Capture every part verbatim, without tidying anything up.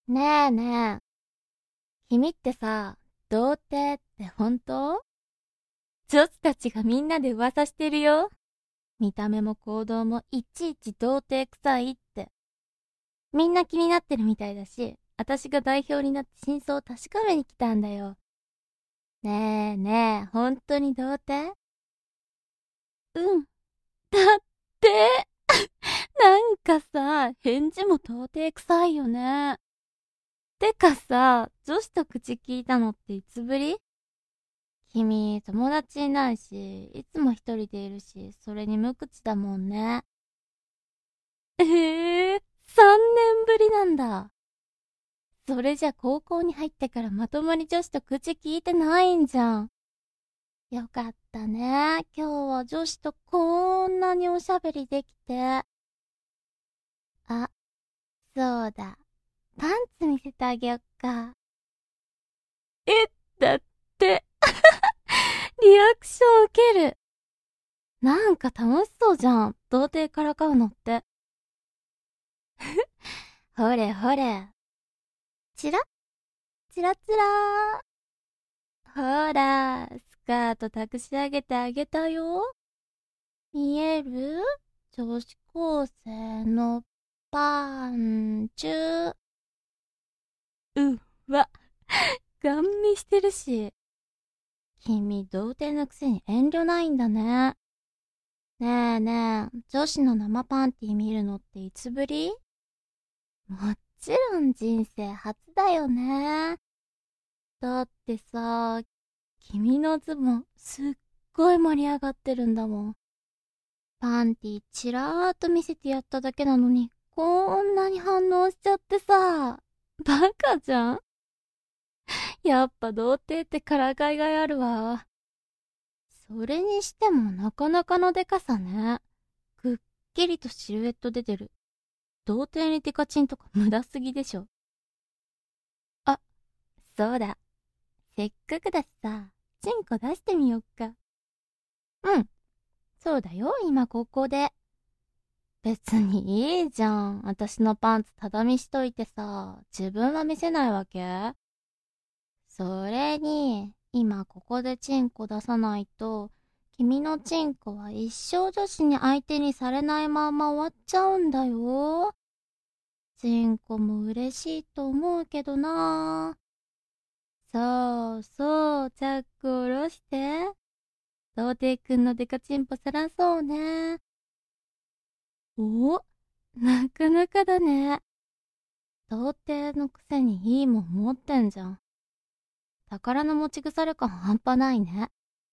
ねえねえ、君ってさ、童貞って本当？女子たちがみんなで噂してるよ。見た目も行動もいちいち童貞臭いって。みんな気になってるみたいだし、私が代表になって真相を確かめに来たんだよ。ねえねえ、本当に童貞？うん。だって、なんかさ、返事も童貞臭いよね。てかさ、女子と口聞いたのっていつぶり？君、友達いないし、いつも一人でいるし、それに無口だもんね。ええー、さんねんぶりなんだ。それじゃ高校に入ってからまともに女子と口聞いてないんじゃん。よかったね。今日は女子とこんなにおしゃべりできて。あ、そうだ。パンツ見せてあげよっか。え、だって、リアクション受ける。なんか楽しそうじゃん。童貞からかうのって。ほれほれ。チラチラチラー。ほら、スカート託し上げてあげたよ。見える？女子高生のパンチュ。うわ、ガン見してるし。君、童貞のくせに遠慮ないんだね。ねえねえ、女子の生パンティ見るのっていつぶり？もちろん人生初だよね。だってさ、君のズボンすっごい盛り上がってるんだもん。パンティチラーっと見せてやっただけなのに、こんなに反応しちゃってさ。バカじゃん。やっぱ童貞ってからかいがいあるわ。それにしてもなかなかのデカさね。くっきりとシルエット出てる。童貞にデカチンとか無駄すぎでしょ。あ、そうだ。せっかくだしさ、チンコ出してみよっか。うん、そうだよ、今ここで。別にいいじゃん。私のパンツただ見しといてさ、自分は見せないわけ？それに、今ここでチンコ出さないと、君のチンコは一生女子に相手にされないまま終わっちゃうんだよ。チンコも嬉しいと思うけどな。そうそう、チャック下ろして。童貞くんのデカチンポさらそうね。お、なかなかだね。童貞のくせにいいもん持ってんじゃん。宝の持ち腐れ感半端ないね。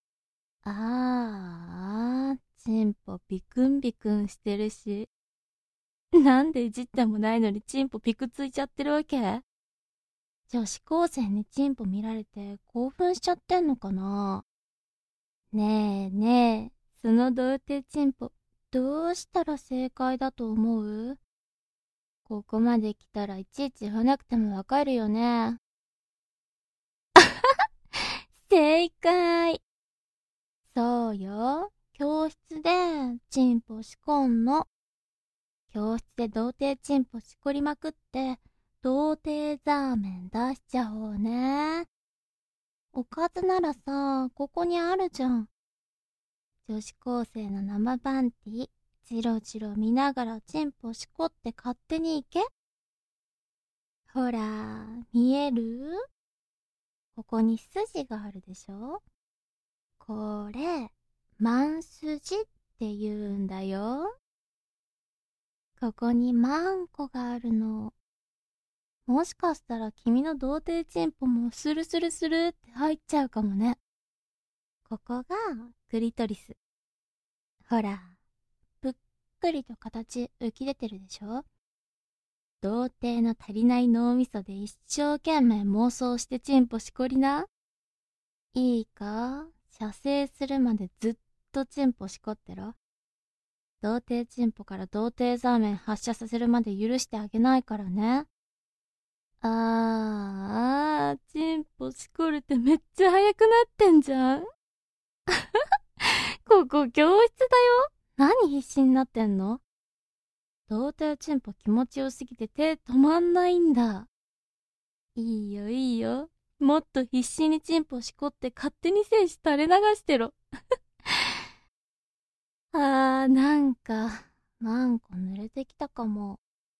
あーあ、チンポビクンビクンしてるし。なんでいじってもないのにチンポピクついちゃってるわけ？女子高生にチンポ見られて興奮しちゃってんのかな？ねえねえ、その童貞チンポ、どうしたら正解だと思う？ここまで来たらいちいち言わなくてもわかるよね。正解。そうよ。教室でチンポしこんの。教室で童貞チンポしこりまくって、童貞ザーメン出しちゃおうね。おかずならさ、ここにあるじゃん。女子高生の生パンティ、じろじろ見ながらチンポしこって勝手に行け。ほら、見える？ここに筋があるでしょ？これ、万筋って言うんだよ。ここに万個があるの。もしかしたら君の童貞チンポもスルスルスルって入っちゃうかもね。ここがクリトリス。ほら、ぷっくりと形浮き出てるでしょ？童貞の足りない脳みそで一生懸命妄想してチンポしこりな。いいか？射精するまでずっとチンポしこってろ。童貞チンポから童貞ザーメン発射させるまで許してあげないからね。あーあー、チンポしこるってめっちゃ速くなってんじゃん。ここ教室だよ。何必死になってんの？童貞チンポ気持ちよすぎて手止まんないんだ。 いいよいいよ。もっと必死にチンポしこって勝手に精子垂れ流してろ。あー、なんか、マンコ濡れてきたかも。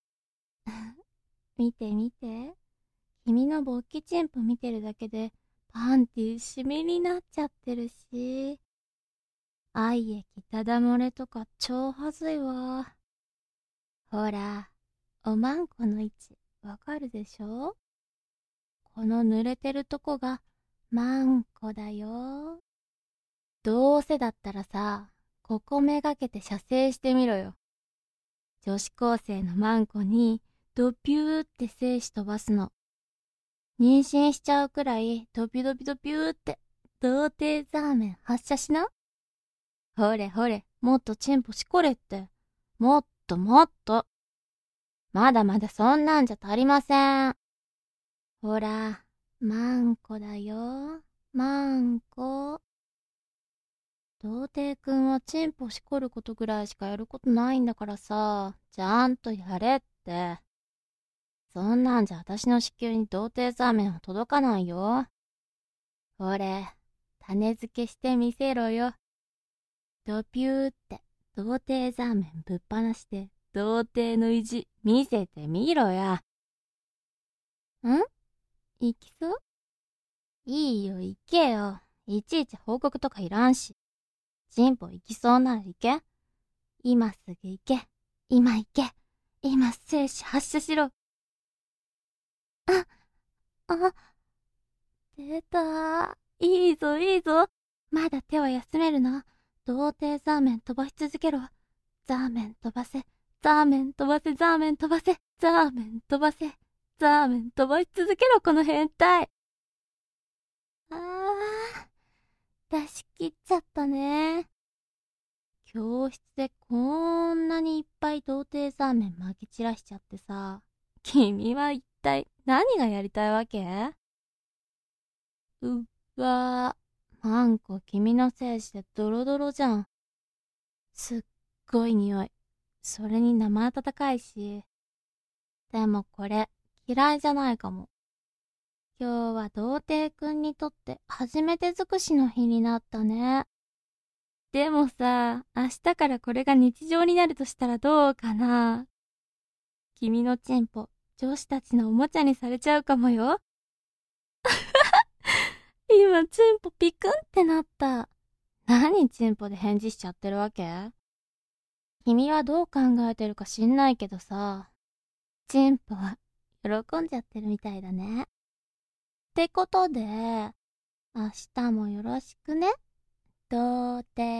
見て見て。君の勃起チンポ見てるだけで、パンティシミになっちゃってるし。愛液ただ漏れとか超はずいわ。ほら、おまんこの位置、わかるでしょ？この濡れてるとこが、マンコだよ。どうせだったらさ、ここめがけて射精してみろよ。女子高生のマンコに、ドピューって精子飛ばすの。妊娠しちゃうくらい、ドピドピドピューって、童貞ザーメン発射しな。ほれほれ、もっとチンポしこれって。もっともっと。まだまだそんなんじゃ足りません。ほら、マンコだよ。マンコ。童貞くんはチンポしこることぐらいしかやることないんだからさ、ちゃんとやれって。そんなんじゃ私の子宮に童貞ザーメンは届かないよ。ほれ、種付けしてみせろよ。ドピューって童貞ザーメンぶっ放して、童貞の意地見せてみろや。ん？行きそう？いいよ行けよ。いちいち報告とかいらんし。チンポ行きそうなら行け。今すぐ行け。今行け。今精子発射しろ。あ、あ、出たー。いいぞいいぞ。まだ手は休めるな。童貞ザーメン飛ばし続けろ。ザーメン飛ばせ。ザーメン飛ばせ。ザーメン飛ばせ。ザーメン飛ばせ。ザーメン飛ばし続けろ、この変態。あー、出し切っちゃったね。教室でこんなにいっぱい童貞ザーメンまき散らしちゃってさ、君は一体何がやりたいわけ？うっわー、マンコ君の精子でドロドロじゃん。すっごい匂い。それに生温かいし。でもこれ嫌いじゃないかも。今日は童貞くんにとって初めて尽くしの日になったね。でもさ、明日からこれが日常になるとしたらどうかな。君のチンポ、女子たちのおもちゃにされちゃうかもよ。今、チンポピクンってなった。何チンポで返事しちゃってるわけ？君はどう考えてるか知んないけどさ、チンポは喜んじゃってるみたいだね。ってことで、明日もよろしくね。童貞。